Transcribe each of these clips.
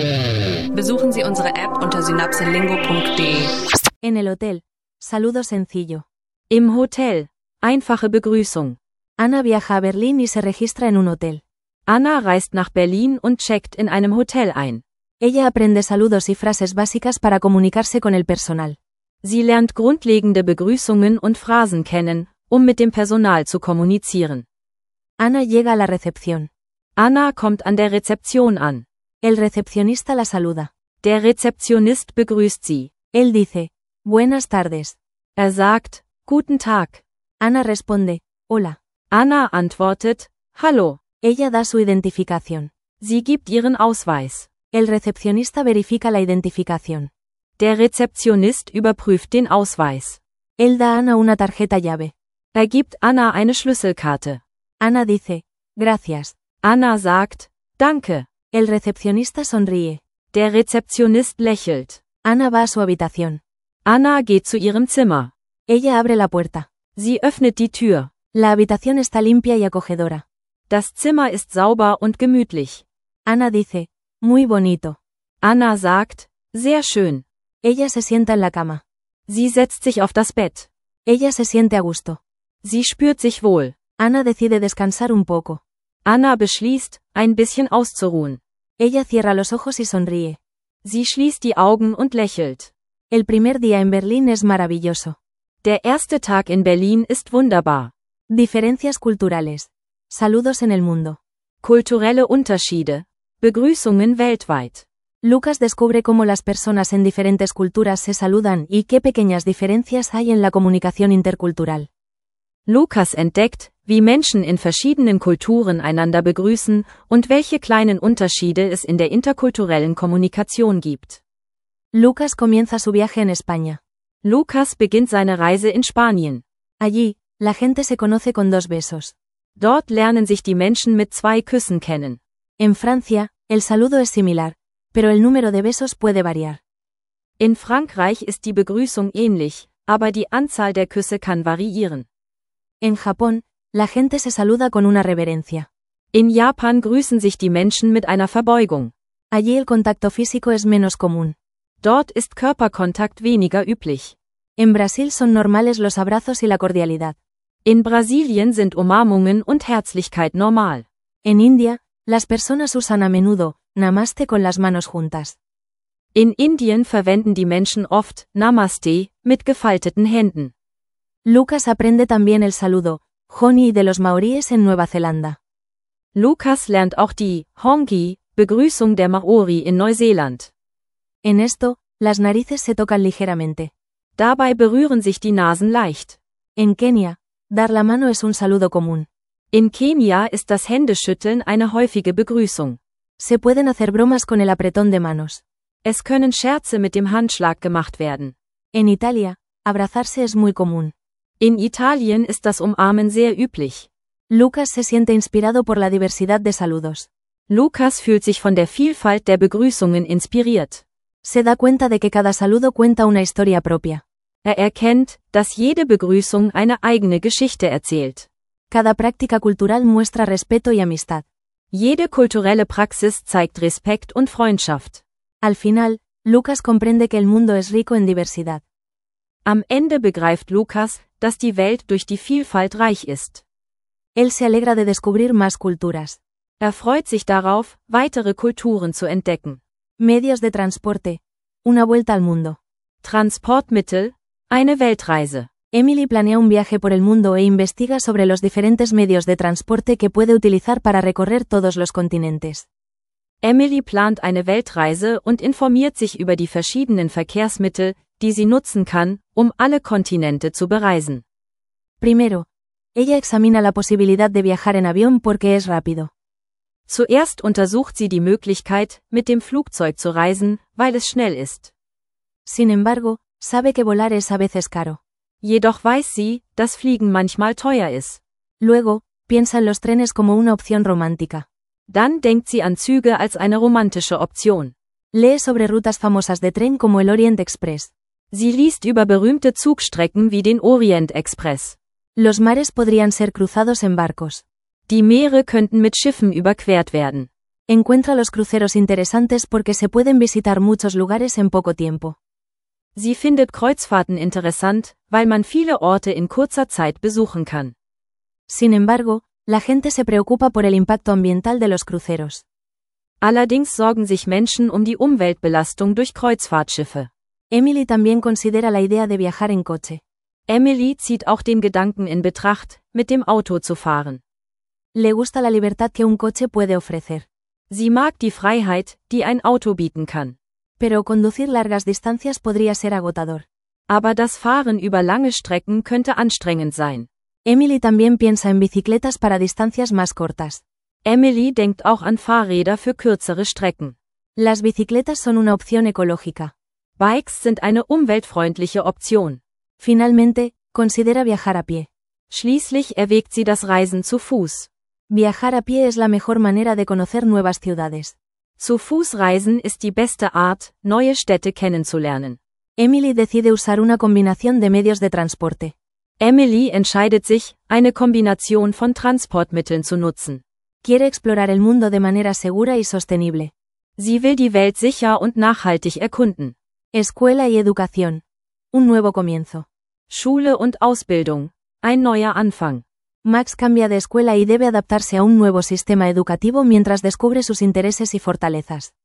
Besuchen Sie unsere App unter synapselingo.de. En el hotel. Saludo sencillo. Im Hotel. Einfache Begrüßung. Ana viaja a Berlín y se registra en un hotel. Anna reist nach Berlin und checkt in einem Hotel ein. Ella aprende saludos y frases básicas para comunicarse con el personal. Sie lernt grundlegende Begrüßungen und Phrasen kennen, um mit dem Personal zu kommunizieren. Ana llega a la recepción. Anna kommt an der Rezeption an. El recepcionista la saluda. Der Rezeptionist begrüßt sie. Él dice, buenas tardes. Sagt, guten Tag. Ana responde, hola. Anna antwortet, hallo. Ella da su identificación. Sie gibt ihren Ausweis. El recepcionista verifica la identificación. Der Rezeptionist überprüft den Ausweis. Él da a Ana una tarjeta llave. Gibt Anna eine Schlüsselkarte. Ana dice, gracias. Anna sagt, danke. El recepcionista sonríe. Der Rezeptionist lächelt. Ana va a su habitación. Anna geht zu ihrem Zimmer. Ella abre la puerta. Sie öffnet die Tür. La habitación está limpia y acogedora. Das Zimmer ist sauber und gemütlich. Ana dice, muy bonito. Anna sagt, sehr schön. Ella se sienta en la cama. Sie setzt sich auf das Bett. Ella se siente a gusto. Sie spürt sich wohl. Ana decide descansar un poco. Anna beschließt, ein bisschen auszuruhen. Ella cierra los ojos y sonríe. Sie schließt die Augen und lächelt. El primer día en Berlín es maravilloso. Der erste Tag in Berlin ist wunderbar. Diferencias culturales. Saludos en el mundo. Kulturelle Unterschiede. Begrüßungen weltweit. Lucas descubre cómo las personas en diferentes culturas se saludan y qué pequeñas diferencias hay en la comunicación intercultural. Lukas entdeckt, wie Menschen in verschiedenen Kulturen einander begrüßen und welche kleinen Unterschiede es in der interkulturellen Kommunikation gibt. Lucas comienza su viaje en España. Lukas beginnt seine Reise in Spanien. Allí, la gente se conoce con 2 besos. Dort lernen sich die Menschen mit 2 Küssen kennen. En Francia, el saludo es similar, pero el número de besos puede variar. In Frankreich ist die Begrüßung ähnlich, aber die Anzahl der Küsse kann variieren. En Japón, la gente se saluda con una reverencia. In Japan grüßen sich die Menschen mit einer Verbeugung. Allí el contacto físico es menos común. Dort ist Körperkontakt weniger üblich. En Brasil son normales los abrazos y la cordialidad. In Brasilien sind Umarmungen und Herzlichkeit normal. En India, las personas usan a menudo Namaste con las manos juntas. In Indien verwenden die Menschen oft Namaste mit gefalteten Händen. Lucas aprende también el saludo Honi de los maoríes en Nueva Zelanda. Lucas lernt auch die Hongi, Begrüßung der Maori in Neuseeland. En esto, las narices se tocan ligeramente. Dabei berühren sich die Nasen leicht. En Kenia, dar la mano es un saludo común. In Kenia ist das Händeschütteln eine häufige Begrüßung. Se pueden hacer bromas con el apretón de manos. Es können Scherze mit dem Handschlag gemacht werden. En Italia, abrazarse es muy común. In Italien ist das Umarmen sehr üblich. Lucas se siente inspirado por la diversidad de saludos. Lucas fühlt sich von der Vielfalt der Begrüßungen inspiriert. Se da cuenta de que cada saludo cuenta una historia propia. Erkennt, dass jede Begrüßung eine eigene Geschichte erzählt. Cada práctica cultural muestra respeto y amistad. Jede kulturelle Praxis zeigt Respekt und Freundschaft. Al final, Lucas comprende que el mundo es rico en diversidad. Am Ende begreift Lucas, dass die Welt durch die Vielfalt reich ist. Él se alegra de descubrir más culturas. Freut sich darauf, weitere Kulturen zu entdecken. Medios de transporte. Una vuelta al mundo. Transportmittel. Eine Weltreise. Emily planea un viaje por el mundo e investiga sobre los diferentes medios de transporte que puede utilizar para recorrer todos los continentes. Emily plant eine Weltreise und informiert sich über die verschiedenen Verkehrsmittel, die sie nutzen kann, alle Kontinente zu bereisen. Primero, ella examina la posibilidad de viajar en avión porque es rápido. Zuerst untersucht sie die Möglichkeit, mit dem Flugzeug zu reisen, weil es schnell ist. Sin embargo, sabe que volar es a veces caro. Jedoch weiß sie, dass Fliegen manchmal teuer ist. Luego, piensa en los trenes como una opción romántica. Dann denkt sie an Züge als eine romantische Option. Lee sobre rutas famosas de tren como el Orient Express. Sie liest über berühmte Zugstrecken wie den Orient Express. Los mares podrían ser cruzados en barcos. Die Meere könnten mit Schiffen überquert werden. Encuentra los cruceros interesantes porque se pueden visitar muchos lugares en poco tiempo. Sie findet Kreuzfahrten interessant, weil man viele Orte in kurzer Zeit besuchen kann. Sin embargo, la gente se preocupa por el impacto ambiental de los cruceros. Allerdings sorgen sich Menschen um die Umweltbelastung durch Kreuzfahrtschiffe. Emily también considera la idea de viajar en coche. Emily zieht auch den Gedanken in Betracht, mit dem Auto zu fahren. Le gusta la libertad que un coche puede ofrecer. Sie mag die Freiheit, die ein Auto bieten kann. Pero conducir largas distancias podría ser agotador. Aber das Fahren über lange Strecken könnte anstrengend sein. Emily también piensa en bicicletas para distancias más cortas. Emily denkt auch an Fahrräder für kürzere Strecken. Las bicicletas son una opción ecológica. Bikes sind eine umweltfreundliche Option. Finalmente, considera viajar a pie. Schließlich erwägt sie das Reisen zu Fuß. Viajar a pie es la mejor manera de conocer nuevas ciudades. Zu Fuß reisen ist die beste Art, neue Städte kennenzulernen. Emily decide usar una combinación de medios de transporte. Emily entscheidet sich, eine Kombination von Transportmitteln zu nutzen. Quiere explorar el mundo de manera segura y sostenible. Sie will die Welt sicher und nachhaltig erkunden. Escuela y educación. Un nuevo comienzo. Schule und Ausbildung. Ein neuer Anfang. Max cambia de escuela y debe adaptarse a un nuevo sistema educativo mientras descubre sus intereses y fortalezas.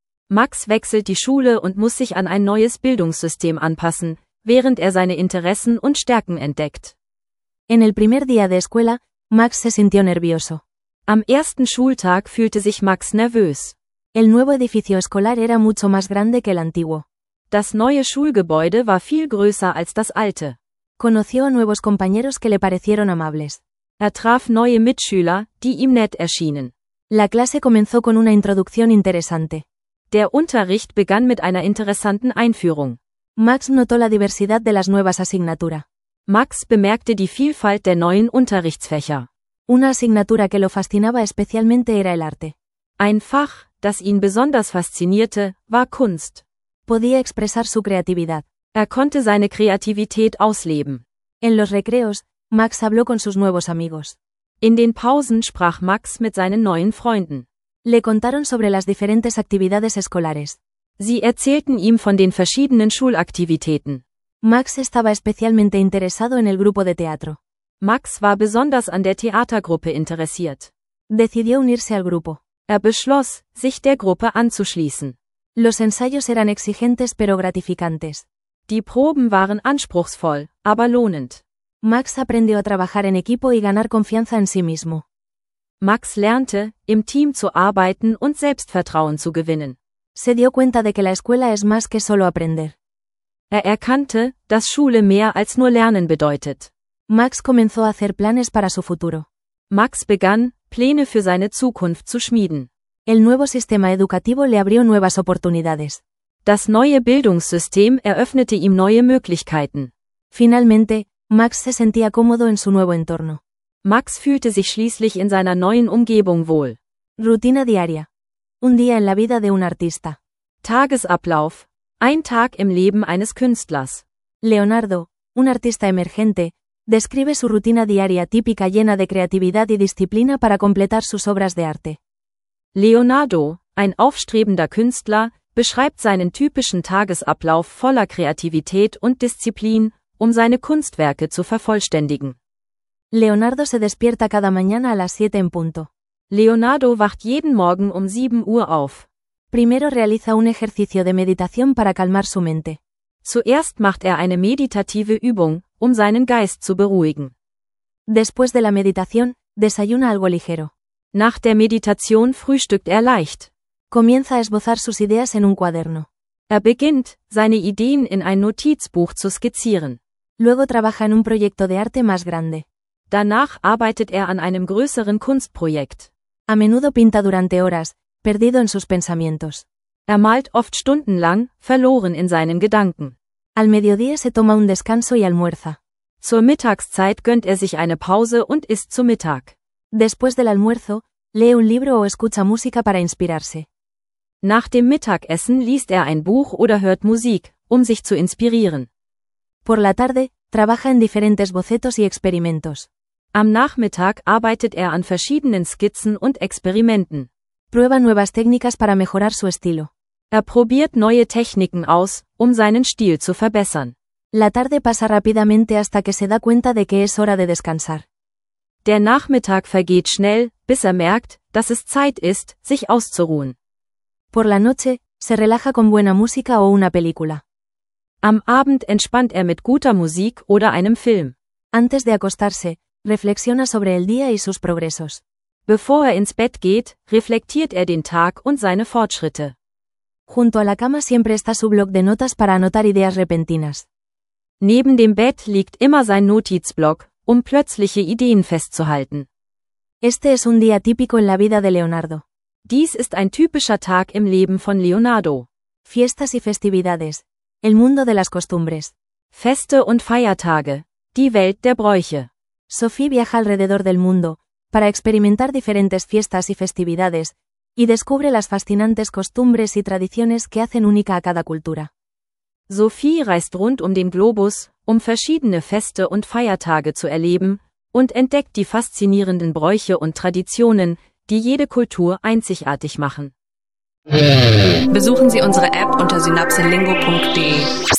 Max wechselt die Schule und muss sich an ein neues Bildungssystem anpassen, während er seine Interessen und Stärken entdeckt. En el primer día de escuela, Max se sintió nervioso. Am ersten Schultag fühlte sich Max nervös. El nuevo edificio escolar era mucho más grande que el antiguo. Das neue Schulgebäude war viel größer als das alte. Conoció a nuevos compañeros que le parecieron amables. Er traf neue Mitschüler, die ihm nett erschienen. La clase comenzó con una introducción interesante. Der Unterricht begann mit einer interessanten Einführung. Max notó la diversidad de las nuevas asignaturas. Max bemerkte die Vielfalt der neuen Unterrichtsfächer. Una asignatura que lo fascinaba especialmente era el arte. Ein Fach, das ihn besonders faszinierte, war Kunst. Podía expresar su creatividad. Er konnte seine Kreativität ausleben. En los recreos, Max habló con sus nuevos amigos. In den Pausen sprach Max mit seinen neuen Freunden. Le contaron sobre las diferentes actividades escolares. Sie erzählten ihm von den verschiedenen Schulaktivitäten. Max estaba especialmente interesado en el grupo de teatro. Max war besonders an der Theatergruppe interessiert. Decidió unirse al grupo. Er beschloss, sich der Gruppe anzuschließen. Los ensayos eran exigentes pero gratificantes. Die Proben waren anspruchsvoll, aber lohnend. Max aprendió a trabajar en equipo y ganar confianza en sí mismo. Max lernte, im Team zu arbeiten und Selbstvertrauen zu gewinnen. Se dio cuenta de que la escuela es más que solo aprender. Er erkannte, dass Schule mehr als nur Lernen bedeutet. Max comenzó a hacer planes para su futuro. Max begann, Pläne für seine Zukunft zu schmieden. El nuevo sistema educativo le abrió nuevas oportunidades. Das neue Bildungssystem eröffnete ihm neue Möglichkeiten. Finalmente, Max se sentía cómodo en su nuevo entorno. Max fühlte sich schließlich in seiner neuen Umgebung wohl. Rutina diaria. Un día en la vida de un artista. Tagesablauf. Ein Tag im Leben eines Künstlers. Leonardo, un artista emergente, describe su rutina diaria típica llena de creatividad y disciplina para completar sus obras de arte. Leonardo, ein aufstrebender Künstler, beschreibt seinen typischen Tagesablauf voller Kreativität und Disziplin, um seine Kunstwerke zu vervollständigen. Leonardo se despierta cada mañana a las 7 en punto. Leonardo wacht jeden Morgen um 7 Uhr auf. Primero realiza un ejercicio de meditación para calmar su mente. Zuerst macht er eine meditative Übung, um seinen Geist zu beruhigen. Después de la meditación, desayuna algo ligero. Nach der Meditation frühstückt er leicht. Comienza a esbozar sus ideas en un cuaderno. Er beginnt, seine Ideen in ein Notizbuch zu skizzieren. Luego trabaja en un proyecto de arte más grande. Danach arbeitet er an einem größeren Kunstprojekt. A menudo pinta durante horas, perdido en sus pensamientos. Er malt oft stundenlang, verloren in seinen Gedanken. Al mediodía se toma un descanso y almuerza. Zur Mittagszeit gönnt er sich eine Pause und isst zu Mittag. Después del almuerzo, lee un libro o escucha música para inspirarse. Nach dem Mittagessen liest er ein Buch oder hört Musik, um sich zu inspirieren. Por la tarde, trabaja en diferentes bocetos y experimentos. Am Nachmittag arbeitet er an verschiedenen Skizzen und Experimenten. Prueba nuevas técnicas para mejorar su estilo. Probiert neue Techniken aus, seinen Stil zu verbessern. La tarde pasa rápidamente hasta que se da cuenta de que es hora de descansar. Der Nachmittag vergeht schnell, bis merkt, dass es Zeit ist, sich auszuruhen. Por la noche, se relaja con buena música o una película. Am Abend entspannt mit guter Musik oder einem Film. Antes de acostarse, reflexiona sobre el día y sus progresos. Bevor ins Bett geht, reflektiert den Tag und seine Fortschritte. Junto a la cama siempre está su bloc de notas para anotar ideas repentinas. Neben dem Bett liegt immer sein Notizblock, plötzliche Ideen festzuhalten. Este es un día típico en la vida de Leonardo. Dies ist ein typischer Tag im Leben von Leonardo. Fiestas y festividades. El mundo de las costumbres. Feste und Feiertage. Die Welt der Bräuche. Sophie viaja alrededor del mundo, para experimentar diferentes fiestas y festividades, y descubre las fascinantes costumbres y tradiciones que hacen única a cada cultura. Sophie reist rund den Globus, verschiedene Feste und Feiertage zu erleben, und entdeckt die faszinierenden Bräuche und Traditionen, die jede Kultur einzigartig machen. Besuchen Sie unsere App unter synapselingo.de.